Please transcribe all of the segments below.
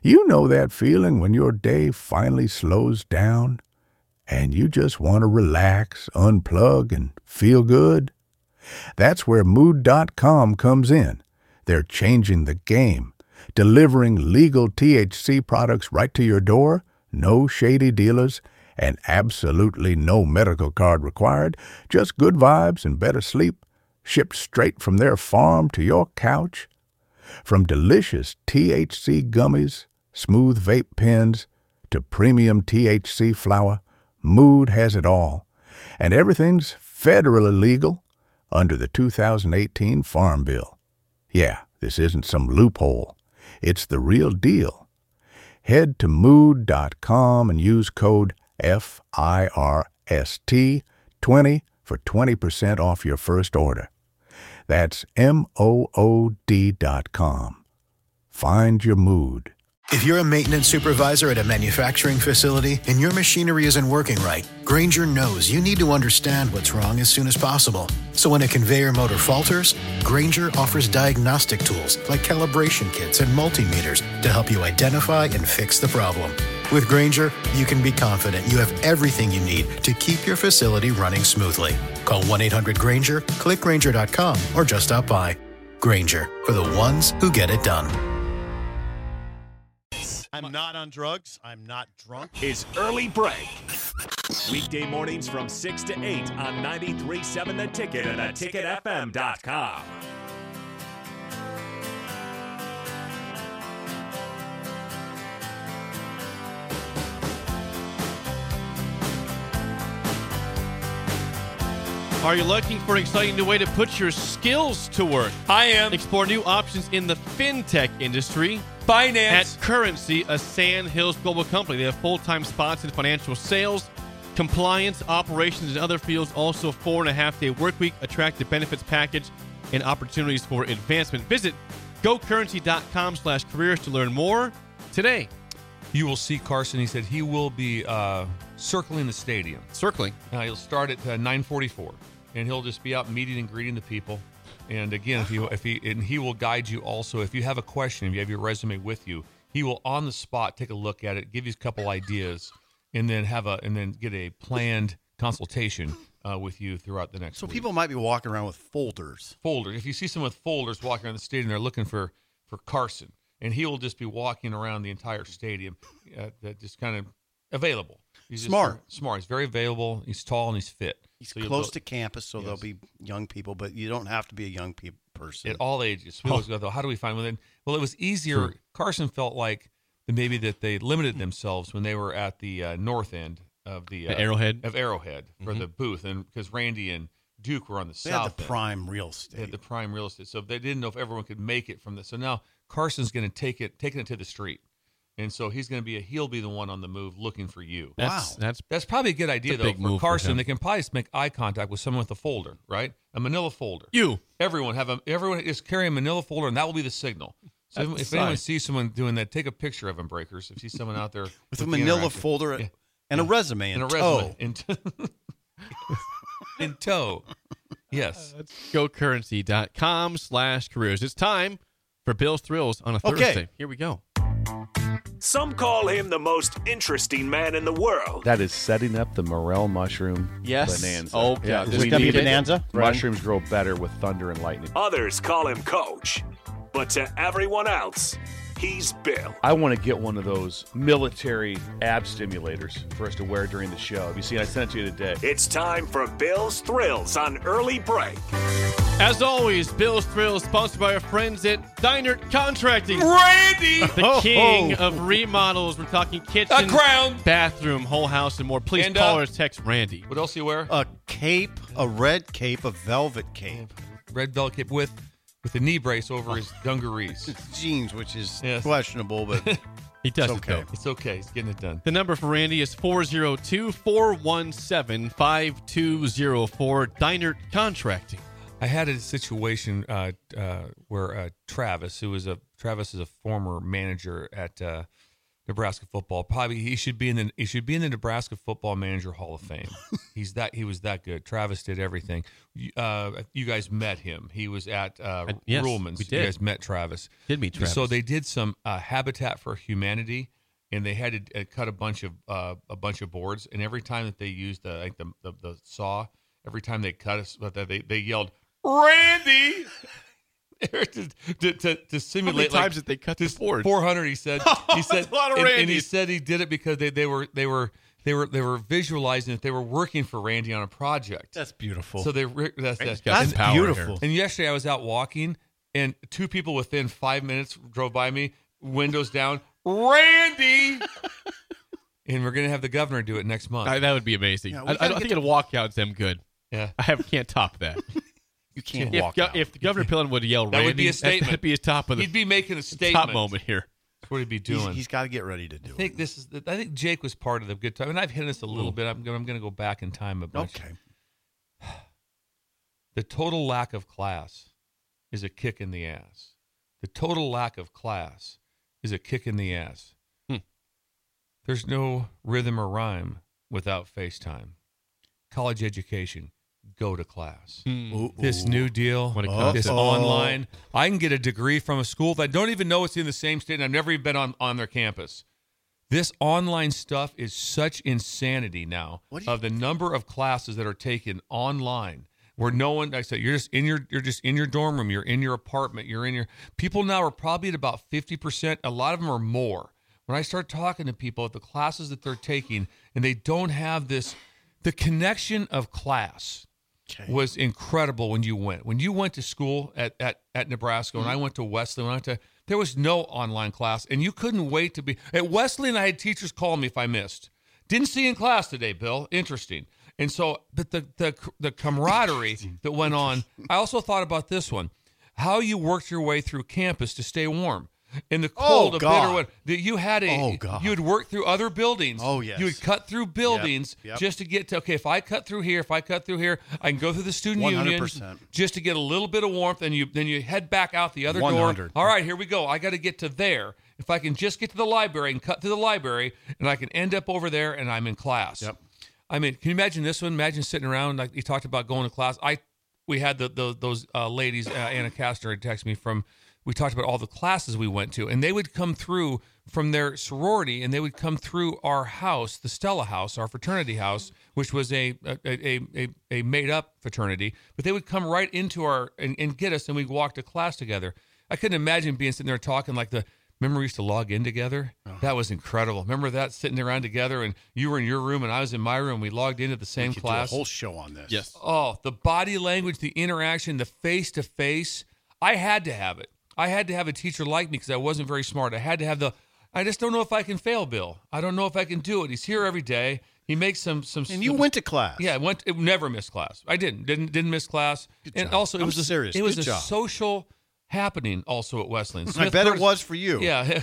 You know that feeling when your day finally slows down and you just want to relax, unplug, and feel good? That's where Mood.com comes in. They're changing the game, delivering legal THC products right to your door, no shady dealers, and absolutely no medical card required, just good vibes and better sleep, shipped straight from their farm to your couch. From delicious THC gummies, smooth vape pens, to premium THC flower, Mood has it all. And everything's federally legal under the 2018 Farm Bill. Yeah, this isn't some loophole. It's the real deal. Head to Mood.com and use code FIRST20 for 20% off your first order. That's MOOD.com. Find your mood. If you're a maintenance supervisor at a manufacturing facility and your machinery isn't working right, Grainger knows you need to understand what's wrong as soon as possible. So when a conveyor motor falters, Grainger offers diagnostic tools like calibration kits and multimeters to help you identify and fix the problem. With Grainger, you can be confident you have everything you need to keep your facility running smoothly. Call 1-800-GRAINGER, click Grainger.com, or just stop by. Grainger, for the ones who get it done. I'm not on drugs. I'm not drunk. Is Early Break. Weekday mornings from 6 to 8 on 93.7 The Ticket and theticketfm.com. Are you looking for an exciting new way to put your skills to work? I am. Explore new options in the fintech industry. Finance. At Currency, a Sand Hills global company. They have full-time spots in financial sales, compliance, operations, and other fields. Also, 4.5-day work week, attractive benefits package, and opportunities for advancement. Visit gocurrency.com/careers to learn more today. You will see Carson. He said he will be circling the stadium. Circling. He'll start at 9:44, and he'll just be out meeting and greeting the people. And again, he will guide you also. If you have a question, if you have your resume with you, he will on the spot take a look at it, give you a couple ideas, and then get a planned consultation with you throughout the next week. People might be walking around with folders. If you see someone with folders walking around the stadium, they're looking for Carson, and he will just be walking around the entire stadium, that just kind of available. He's smart. He's very available. He's tall and he's fit. He's close to campus, so there'll be young people, but you don't have to be a young person. At all ages. We always go, though, how do we find one? Well, it was easier. Sure. Carson felt like maybe that they limited themselves when they were at the north end of the Arrowhead for the booth, and because Randy and Duke were on the south end. They had the prime real estate. So they didn't know if everyone could make it from this. So now Carson's going to taking it to the street. And so he'll be the one on the move looking for you. That's probably a good idea, though, for Carson. They can probably just make eye contact with someone with a folder, right? A manila folder. Everyone just carry a manila folder, and that will be the signal. So if anyone sees someone doing that, take a picture of them, Breakers. If you see someone out there with a manila folder and a resume in tow. In tow. Yes. GoCurrency.com/careers. It's time for Bill's Thrills on a Thursday. Here we go. Some call him the most interesting man in the world. That is setting up the morel mushroom bonanza. Oh, yeah. Is it going to be bonanza? Mushrooms grow better with thunder and lightning. Others call him Coach. But to everyone else, he's Bill. I want to get one of those military ab stimulators for us to wear during the show. Have you seen? I sent it to you today. It's time for Bill's Thrills on Early Break. As always, Bill's Thrills sponsored by our friends at Deinert Contracting. Randy! The king of remodels. We're talking kitchen, a crown, bathroom, whole house, and more. Please call or text Randy. What else do you wear? A cape, a red cape, a velvet cape. Red velvet cape with a knee brace over his dungarees. Jeans, which is questionable, but he does it's okay. It's okay. He's getting it done. The number for Randy is 402-417-5204. Deinert Contracting. I had a situation where Travis is a former manager at Nebraska football. Probably he should be in the Nebraska Football Manager Hall of Fame. He was that good. Travis did everything. You guys met him. He was at Ruhlman's. We did. You guys met Travis. Did meet Travis. So they did some Habitat for Humanity, and they had to cut a bunch of boards. And every time that they used the saw, every time they cut us, they yelled, "Randy!" to simulate. How many times did they cut this board? 400. He said. He said. That's a lot of and he said he did it because they were visualizing that they were working for Randy on a project. That's beautiful. So that's beautiful. And yesterday I was out walking, and two people within 5 minutes drove by me, windows down. Randy. And we're gonna have the governor do it next month. That would be amazing. Yeah, I don't think a walkout's them good. Yeah, can't top that. You can't walk out. If the Governor Pillen would yell Randy, that would be a statement. That'd be his top of the. He'd be making a statement. Top moment here. That's what he'd be doing. He's got to get ready to do it. I think Jake was part of the good time, and I've hit this a little bit. I'm going to go back in time a bunch. Okay. The total lack of class is a kick in the ass. The total lack of class is a kick in the ass. There's no rhythm or rhyme without FaceTime. College education. Go to class. This new deal, this online. I can get a degree from a school that I don't even know it's in the same state, and I've never even been on their campus. This online stuff is such insanity now of the number of classes that are taken online where no one, like I said, you're just in your dorm room, you're in your apartment, people now are probably at about 50%. A lot of them are more. When I start talking to people at the classes that they're taking and they don't have the connection of class. Okay. Was incredible when you went. When you went to school at Nebraska, when I went to Wesleyan, there was no online class, and you couldn't wait to be at Wesleyan. I had teachers call me if I missed. Didn't see you in class today, Bill. Interesting. And so, but the camaraderie that went on. I also thought about this one: how you worked your way through campus to stay warm. In the cold, bitter weather, you had you would work through other buildings. Oh, yes. You would cut through buildings just to get to, okay, if I cut through here, I can go through the student 100%. Union just to get a little bit of warmth, and then you head back out the other 100. Door. All right, here we go. I got to get to there. If I can just get to the library and cut through the library, and I can end up over there, and I'm in class. Yep. I mean, can you imagine this one? Imagine sitting around, like you talked about going to class. We had those ladies, Anna Kastner had texted me from, we talked about all the classes we went to, and they would come through from their sorority, and they would come through our house, the Stella House, our fraternity house, which was a made-up fraternity. But they would come right into our and get us, and we'd walk to class together. I couldn't imagine being sitting there talking like remember we used to log in together? Oh. That was incredible. Remember that, sitting around together, and you were in your room, and I was in my room. We logged into the same class. Do a whole show on this. Yes. Oh, the body language, the interaction, the face-to-face. I had to have it. I had to have a teacher like me because I wasn't very smart. I had to have I just don't know if I can fail, Bill. I don't know if I can do it. He's here every day. He makes some. And you went to class. Yeah, never missed class. I didn't miss class. Good and job. Also, it was serious. It was a social happening also at Wesleyan. I bet it was for you. Yeah.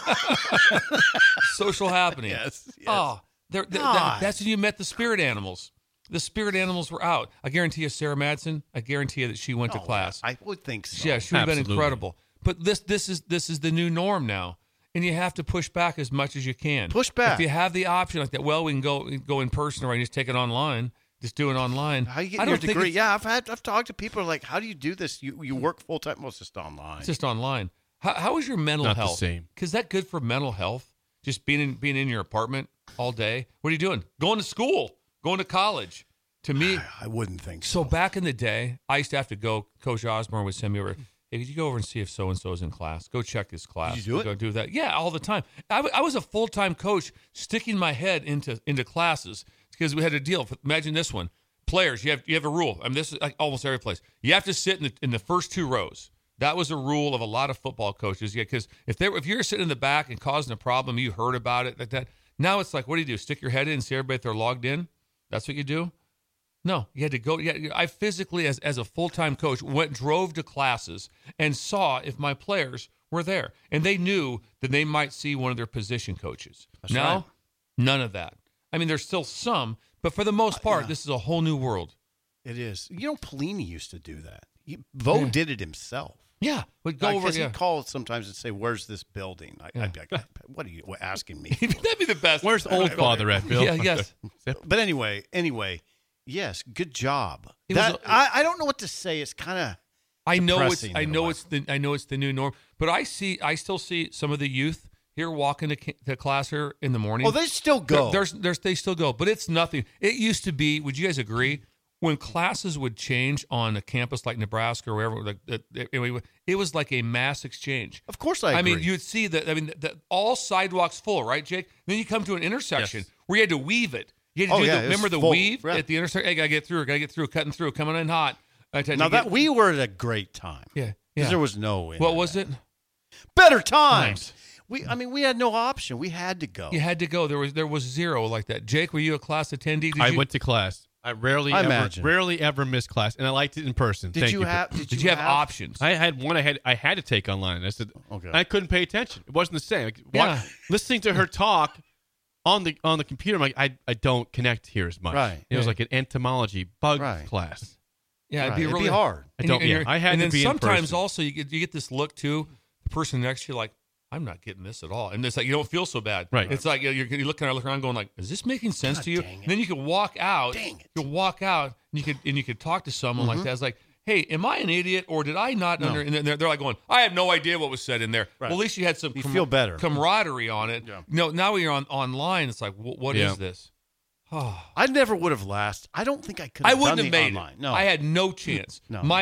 Social happening. Yes. Oh, that's when you met the spirit animals. The spirit animals were out. I guarantee you, Sarah Madsen, I guarantee you that she went to class. I would think so. Yeah, she would have been incredible. But this is the new norm now. And you have to push back as much as you can. Push back. If you have the option like that, well, we can go in person, or I can just take it online. Just do it online. How you get your degree? Yeah, I've talked to people like, how do you do this? You work full time? Well, it's just online. It's just online. How is your mental health? Not the same. Is that good for mental health? Just being in your apartment all day? What are you doing? Going to school? Going to college? To me, I wouldn't think so. So back in the day, I used to have to go. Coach Osborne would send me over. Hey, could you go over and see if so-and-so is in class? Go check this class. Did you do it? Go do that. Yeah, all the time. I was a full-time coach sticking my head into classes because we had a deal. Imagine this one. Players, you have a rule. I mean, this is like almost every place. You have to sit in the first two rows. That was a rule of a lot of football coaches. Yeah, because if you're sitting in the back and causing a problem, you heard about it like that. Now it's like, what do? Stick your head in and see everybody if they're logged in? That's what you do? No, you had to go. Yeah, I physically, as a full-time coach, drove to classes and saw if my players were there. And they knew that they might see one of their position coaches. That's now, right. None of that. I mean, there's still some, but for the most part, This is a whole new world. It is. Pelini used to do that. Vo did it himself. Yeah, but go over. He'd call sometimes and say, "Where's this building?" I'd be like, "What are you asking me?" That'd be the best. Where's old father at, Bill? Yeah, yes. But anyway, yes, good job. I don't know what to say. It's kind of. I know it's the new norm, but I still see some of the youth here walking to class here in the morning. Oh, they still go. They still go, but it's nothing. It used to be. Would you guys agree? When classes would change on a campus like Nebraska or wherever, it was like a mass exchange. Of course, I agree. mean, you'd see that. I mean, all sidewalks full, right, Jake? Then you come to an intersection where you had to weave it. You had to remember the weave at the intersection. Hey, gotta get through, cutting through, coming in hot. We were at a great time. Yeah. Because there was no internet. What was it? Better times. We had no option. We had to go. You had to go. There was zero like that. Jake, were you a class attendee? I went to class. I rarely ever missed class, and I liked it in person. Did you have options? I had one. I had to take online. I said, okay. I couldn't pay attention. It wasn't the same. Listening to her talk on the computer, I'm like, I don't connect here as much. Right. It was like an entomology bug class. Yeah, it'd be really hard. I had to be in person. And then sometimes also you get this look too. The person next to you, like, I'm not getting this at all, and it's like you don't feel so bad. Right. It's like you're looking around, going like, "Is this making sense to you?" And then you could walk out. Dang it. You could walk out, and you could talk to someone like that. It's like, "Hey, am I an idiot, or did I not under?" And they're like going, "I have no idea what was said in there." Right. Well, at least you had some. You feel better. Camaraderie on it. Yeah. No, now when you're online, it's like, what is this? I never would have lasted. I don't think I could. I wouldn't have made online. it. No, I had no chance. No. My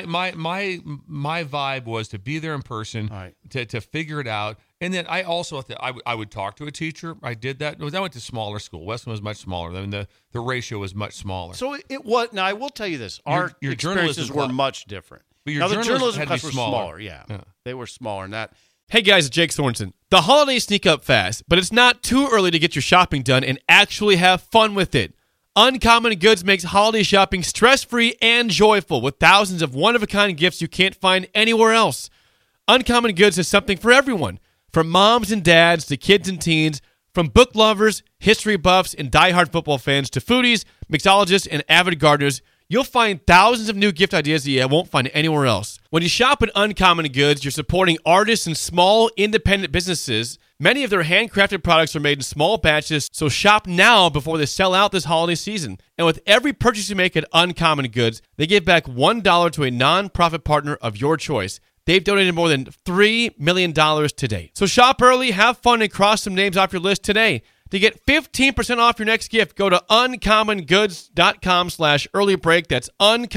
vibe was to be there in person, to figure it out, and then I also I would talk to a teacher. I did that. I went to smaller school. Westman was much smaller. I mean the ratio was much smaller. So it was. Now I will tell you this: our experiences were much different. But the journalism class was smaller. Yeah, they were smaller than that. Hey guys, it's Jake Thornton. The holidays sneak up fast, but it's not too early to get your shopping done and actually have fun with it. Uncommon Goods makes holiday shopping stress-free and joyful with thousands of one-of-a-kind gifts you can't find anywhere else. Uncommon Goods has something for everyone, from moms and dads to kids and teens, from book lovers, history buffs, and diehard football fans to foodies, mixologists, and avid gardeners. You'll find thousands of new gift ideas that you won't find anywhere else. When you shop at Uncommon Goods, you're supporting artists and small, independent businesses. Many of their handcrafted products are made in small batches, so shop now before they sell out this holiday season. And with every purchase you make at Uncommon Goods, they give back $1 to a non-profit partner of your choice. They've donated more than $3 million to date. So shop early, have fun, and cross some names off your list today. To get 15% off your next gift, go to uncommongoods.com/earlybreak. That's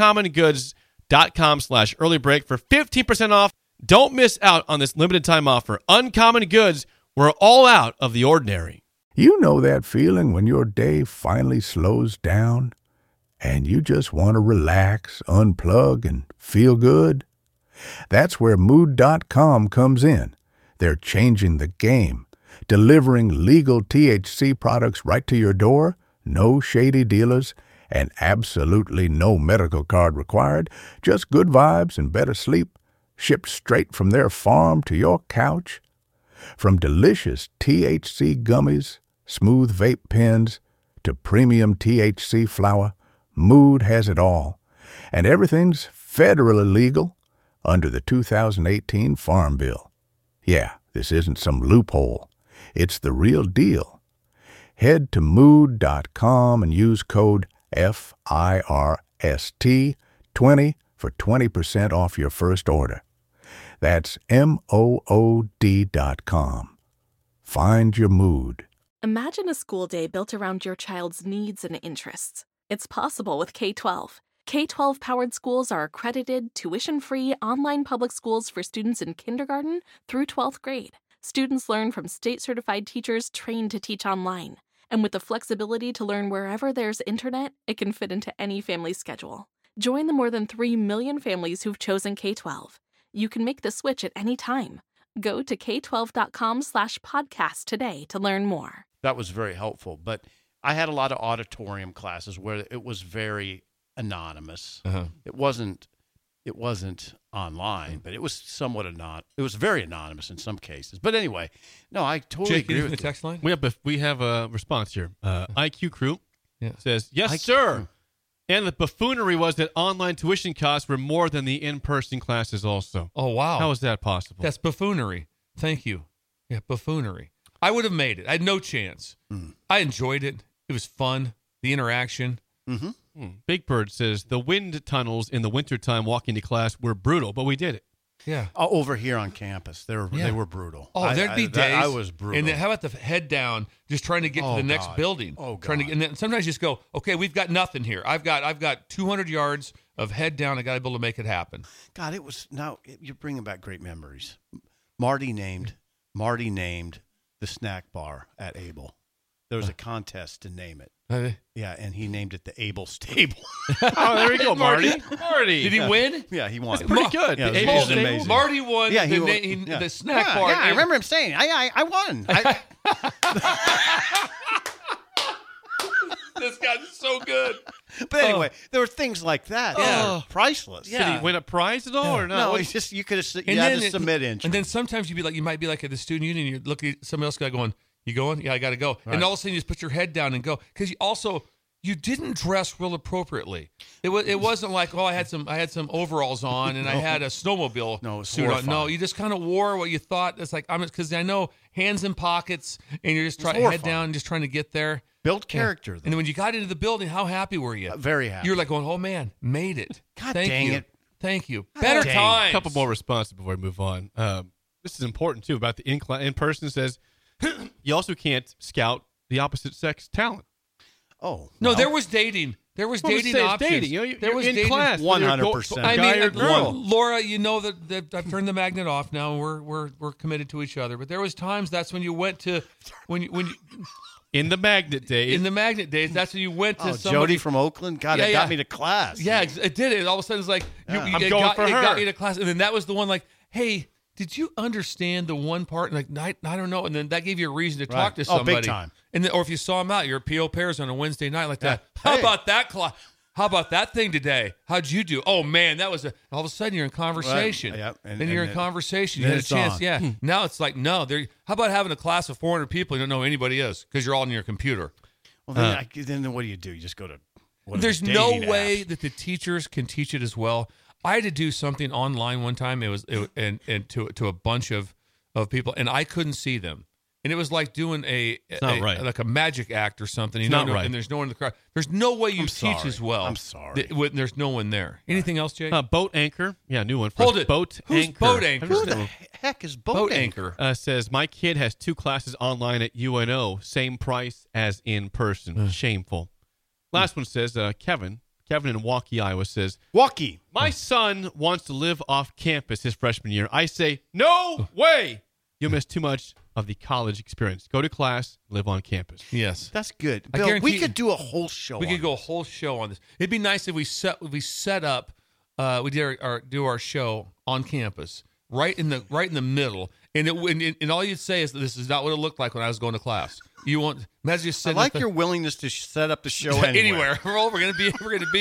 uncommongoods.com/earlybreak for 15% off. Don't miss out on this limited time offer. Uncommon Goods, we're all out of the ordinary. You know that feeling when your day finally slows down and you just want to relax, unplug, and feel good? That's where Mood.com comes in. They're changing the game. Delivering legal THC products right to your door, no shady dealers, and absolutely no medical card required, just good vibes and better sleep, shipped straight from their farm to your couch. From delicious THC gummies, smooth vape pens, to premium THC flower, Mood has it all. And everything's federally legal under the 2018 Farm Bill. Yeah, this isn't some loophole. It's the real deal. Head to Mood.com and use code FIRST20 for 20% off your first order. That's MOOD.com. Find your mood. Imagine a school day built around your child's needs and interests. It's possible with K-12. K-12-powered schools are accredited, tuition-free, online public schools for students in kindergarten through 12th grade. Students learn from state-certified teachers trained to teach online. And with the flexibility to learn wherever there's internet, it can fit into any family schedule. Join the more than 3 million families who've chosen K-12. You can make the switch at any time. Go to k12.com/podcast today to learn more. That was very helpful. But I had a lot of auditorium classes where it was very anonymous. It wasn't online, but it was somewhat it was very anonymous in some cases. But anyway, no, I totally agree with the text line. We have a response here. IQ Crew says, yes, sir. And the buffoonery was that online tuition costs were more than the in-person classes also. Oh, wow. How is that possible? That's buffoonery. Thank you. Yeah, buffoonery. I would have made it. I had no chance. I enjoyed it. It was fun. The interaction. Big Bird says, the wind tunnels in the wintertime walking to class were brutal, but we did it. Yeah. Over here on campus, they were brutal. Oh, there'd be days. I was brutal. And then how about the head down, just trying to get to the next building? Oh, God. Trying to, and then sometimes you just go, okay, we've got nothing here. I've got 200 yards of head down. I got to be able to make it happen. God, you're bringing back great memories. Marty named the snack bar at Able. There was a contest to name it. Yeah, and he named it the Able Stable. Oh, there we go, Marty. Marty. Did he win? Yeah, he won. That's pretty good. Yeah, The Able Able Stable. Stable. Marty won the snack bar. Yeah, I remember him saying, I won. This guy's so good. But anyway, there were things like that. Yeah. Priceless. Did he win a prize at all or not? No, it's just you had to submit entry. And then sometimes you might be like at the student union, you look at somebody else guy going, you going? Yeah, I got to go. Right. And all of a sudden you just put your head down and go. Because you didn't dress real appropriately. It wasn't like, I had some overalls on and I had a snowmobile suit on. No, you just kind of wore what you thought. It's like, because I know hands in pockets and you're just trying head down and just trying to get there. Build character. And then when you got into the building, how happy were you? Very happy. You were like going, oh man, made it. God Thank dang you. it. Thank you. Better times. A couple more responses before we move on. This is important too about the in-person. Says you also can't scout the opposite sex talent. Oh no, there was dating. There was dating options. Dating. There was in dating. class. 100%. I guy or mean, girl. Laura, you know that I've turned the magnet off now. We're committed to each other. But there was times that's when you went to when you in the magnet days. In the magnet days, that's when you went to somebody. Jody from Oakland. God, it got me to class. Yeah, it did. It all of a sudden it's like I'm going for her. It got you to class, and then that was the one like, hey. Did you understand the one part? And like, I don't know. And then that gave you a reason to talk to somebody. Oh, big time. And then, or if you saw them out, your PO pairs on a Wednesday night like that. Yeah. How about that class? How about that thing today? How'd you do? Oh man, that was all of a sudden you're in conversation. Right. Yep. And you're in conversation. You had a chance. On. Yeah. Now it's like no. How about having a class of 400 people you don't know who anybody is because you're all on your computer? Well, then what do? You just go to. There's no way that the teachers can teach it as well. I had to do something online one time. It was to a bunch of people, and I couldn't see them. And it was like doing like a magic act or something. It's not right. And there's no one in the crowd. There's no way you teach as well. I'm sorry. When there's no one there. Anything else, Jake? Boat Anchor. Yeah, new one. Hold it. Boat Who's Anchor. Boat Anchor? Who the heck is Boat Anchor? Says, my kid has 2 classes online at UNO. Same price as in person. Shameful. Last one says, Kevin in Waukee, Iowa says, Waukee. My son wants to live off campus his freshman year. I say, no way. You'll miss too much of the college experience. Go to class, live on campus. Yes. That's good. Bill, we could do a whole show We could go a whole show on this. It'd be nice if we set up, we do our show on campus, right in the middle. And all you'd say is that this is not what it looked like when I was going to class. You won't imagine just sitting. I like your willingness to set up the show anywhere. We're gonna be at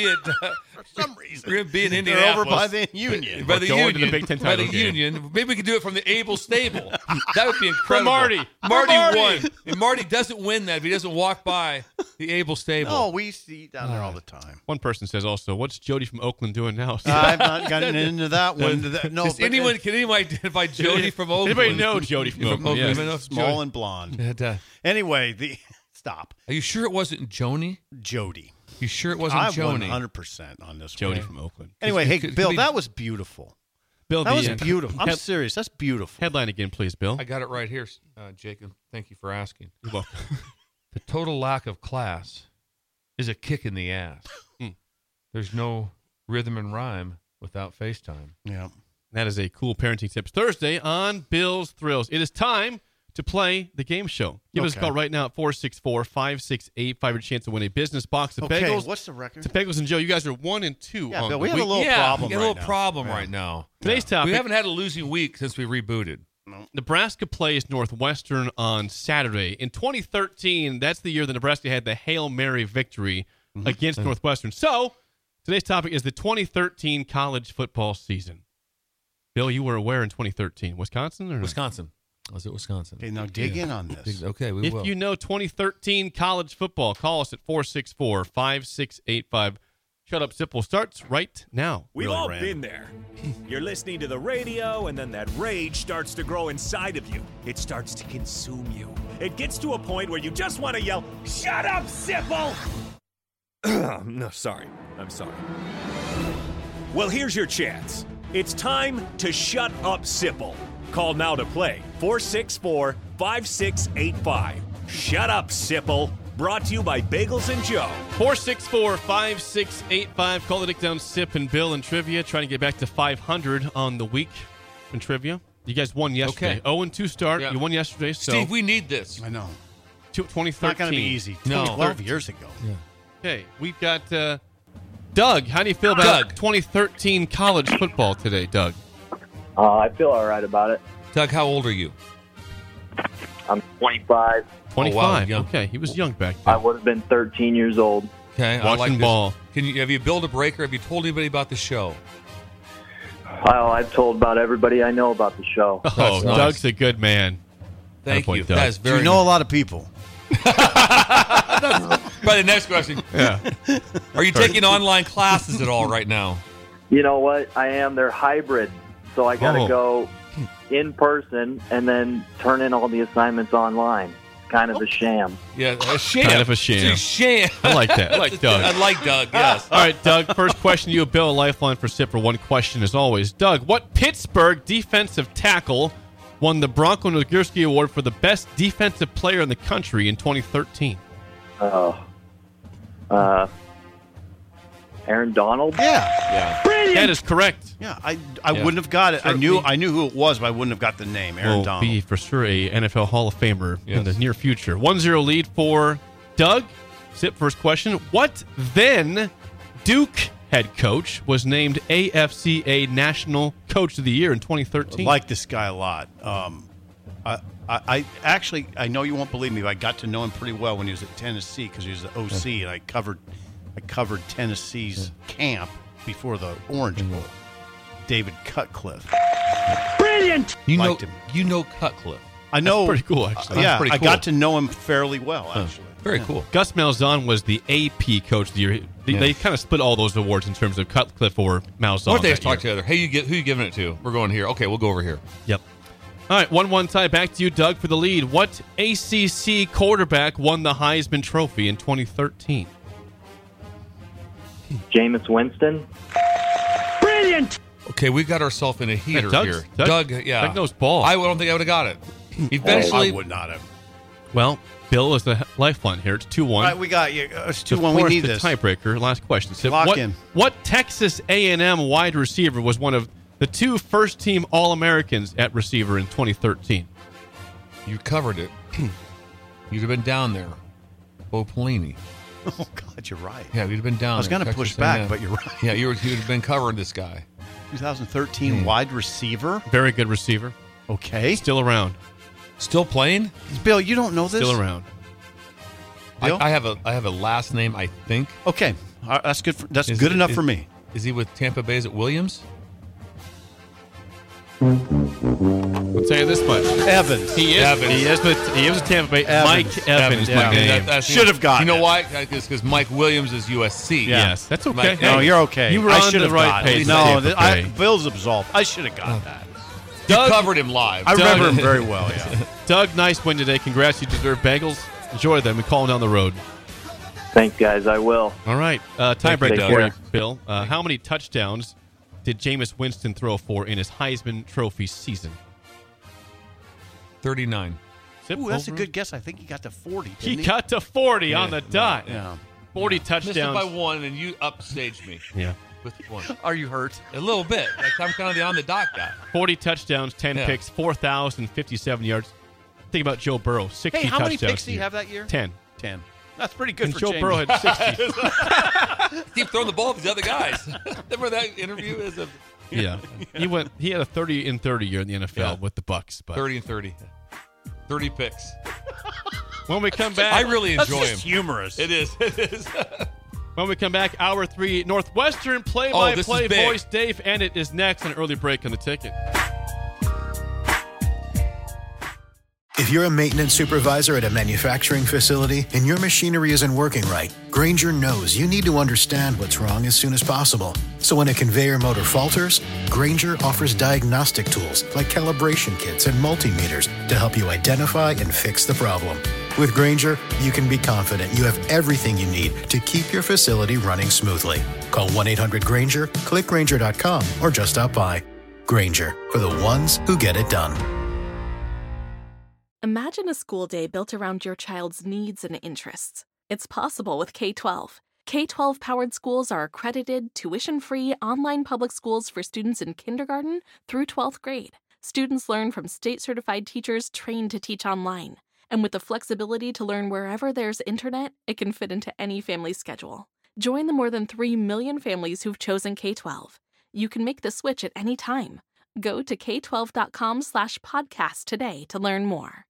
for some reason. We're gonna be in Indianapolis. Over by the Union. By the going Union. to the Big Ten title game. Union. Maybe we could do it from the Able Stable. That would be incredible. Marty won. And Marty doesn't win that if he doesn't walk by the Able Stable. No, we see down there all the time. One person says also, what's Jody from Oakland doing now? I've not gotten into that one. No, can anyone identify Jody from Oakland? Anybody know Jody from Oakland? Yes. Small and blonde. Anyway, stop. Are you sure it wasn't Joni? Jody. You sure it wasn't Joni? I'm 100% on this Jody one. from Oakland. Anyway, hey, Bill, that was beautiful. Bill, that was beautiful. I'm serious. That's beautiful. Headline again, please, Bill. I got it right here, Jacob. Thank you for asking. You're welcome. The total lack of class is a kick in the ass. There's no rhythm and rhyme without FaceTime. Yeah. That is a cool parenting tips Thursday on Bill's Thrills. It is time to play the game show. Give us a call right now at 464-5685. Your chance to win a business box of bagels. What's the record? To Bagels and Joe, you guys are 1-2. Yeah, Bill, we have a little problem. We have a little problem right now. Today's topic. We haven't had a losing week since we rebooted. No. Nebraska plays Northwestern on Saturday. In 2013, that's the year that Nebraska had the Hail Mary victory against Northwestern. So today's topic is the 2013 college football season. Bill, you were aware in 2013. Wisconsin or no? Wisconsin. Was it Wisconsin? Okay, now dig in on this. Okay, we will. If you know 2013 college football, call us at 464-5685. Shut Up Sipple starts right now. We've all been there. You're listening to the radio, and then that rage starts to grow inside of you. It starts to consume you. It gets to a point where you just want to yell, "Shut up, Sipple!" No, sorry. I'm sorry. Well, here's your chance. It's time to shut up, Sipple. Call now to play 464-5685. Shut up, Sipple. Brought to you by Bagels and Joe. 464-5685. Call the Dick Down Sip and Bill and Trivia. Trying to get back to 500 on the week in Trivia. You guys won yesterday. Okay. 0-2 start. Yeah. You won yesterday. So Steve, we need this. I know. 2013. It's not going to be easy. 12 years ago. Yeah. Okay, we've got Doug. How do you feel about 2013 college football today, Doug? I feel all right about it. Doug, how old are you? I'm 25. 25. Oh, wow. Okay, he was young back then. I would have been 13 years old. Okay, watching ball. Have you built a breaker? Have you told anybody about the show? Well, I've told about everybody I know about the show. Oh, nice. Doug's a good man. Thank you. Doug. That is very. You know a lot of people. Probably the next question. Yeah. Are you taking online classes at all right now? You know what? I am. They're hybrid, so I got to go in person and then turn in all the assignments online. Kind of a sham. Yeah, a sham. Kind of a sham. It's a sham. I like that. I like Doug. I like Doug, yes. All right, Doug, first question to you, Bill, a lifeline for Sip for one question as always. Doug, what Pittsburgh defensive tackle won the Bronco Nagurski Award for the best defensive player in the country in 2013? Aaron Donald? Yeah. Brilliant. That is correct. Yeah, I wouldn't have got it. I knew who it was, but I wouldn't have got the name. Aaron Donald. Will be for sure a NFL Hall of Famer in the near future. 1-0 lead for Doug. Sip, first question. What then Duke head coach was named AFCA National Coach of the Year in 2013? I like this guy a lot. I actually, I know you won't believe me, but I got to know him pretty well when he was at Tennessee because he was the OC, and I covered Tennessee's camp before the Orange Bowl. David Cutcliffe. Brilliant. You liked him. You know Cutcliffe. I know. That's pretty cool, actually. Yeah, pretty I cool. got to know him fairly well, actually. Very cool. Gus Malzahn was the AP Coach of the Year. They kind of split all those awards in terms of Cutcliffe or Malzahn. What if they just talk together? Hey, who you giving it to? We're going here. Okay, we'll go over here. Yep. All right, 1-1 tie. Back to you, Doug, for the lead. What ACC quarterback won the Heisman Trophy in 2013? Jameis Winston. Brilliant. Okay, we got ourselves in a heater here. Doug knows ball. I don't think I would have got it. Eventually, I would not have. Well, Bill is the lifeline here. It's 2-1. All right, we got you. It's 2-1. We need this. Tiebreaker. Last question. So Lock in. What Texas A&M wide receiver was one of the 2 first-team All-Americans at receiver in 2013? You covered it. You'd have been down there. Bo Pelini. Oh, God, you're right. Yeah, you'd have been down there. I was going to push back, but you're right. Yeah, you'd have been covering this guy. 2013 wide receiver? Very good receiver. Okay. Still around. Still playing? Bill, you don't know this? Still around. I have a last name, I think. Okay. That's good. That's good enough for me. Is he with Tampa Bay? Is it Williams? I'll tell you this much. Evans. He is. Evans. He is with Tampa Bay. Evans. Mike Evans. Yeah. My name. Should have gotten it. You know why? Because Mike Williams is USC. Yeah. Yes, that's okay. No, you're okay. You were on the right page. No, Bill's absolved. I should have gotten that. Doug, you covered him live. I remember him very well, yeah. Doug, nice win today. Congrats. You deserve bagels. Enjoy them. We call them down the road. Thanks, guys. I will. All right. Tiebreaker for you, Bill. How many touchdowns did Jameis Winston throw for in his Heisman Trophy season? 39. Ooh, that's a good guess. I think he got to 40. He got to 40 on the dot. Yeah. 40 touchdowns. Missed it by 1, and you upstaged me. Yeah. With 1. Are you hurt? A little bit. Like, I'm kind of the on-the-dot guy. 40 touchdowns, 10 picks, 4,057 yards. Think about Joe Burrow, 60 touchdowns. Hey, how many picks did he have that year? 10. That's pretty good for Joe James. Burrow had 60. Keep throwing the ball to these other guys. Remember that interview? Yeah. He had a 30-30 year in the NFL with the Bucs. But 30-30. 30 picks. When we come back, I really enjoy him. That's just humorous. It is. When we come back, Hour 3, Northwestern play-by-play voice Dave, and it is next on an early break on the ticket. If If you're a maintenance supervisor at a manufacturing facility and your machinery isn't working right, Grainger knows you need to understand what's wrong as soon as possible. So when a conveyor motor falters, Grainger offers diagnostic tools like calibration kits and multimeters to help you identify and fix the problem. With Grainger, you can be confident you have everything you need to keep your facility running smoothly. Call 1-800-GRAINGER, click Grainger.com, or just stop by. Grainger, for the ones who get it done. Imagine a school day built around your child's needs and interests. It's possible with K-12. K-12 powered schools are accredited, tuition-free online public schools for students in kindergarten through 12th grade. Students learn from state-certified teachers trained to teach online. And with the flexibility to learn wherever there's internet, it can fit into any family schedule. Join the more than 3 million families who've chosen K-12. You can make the switch at any time. Go to k12.com/podcast today to learn more.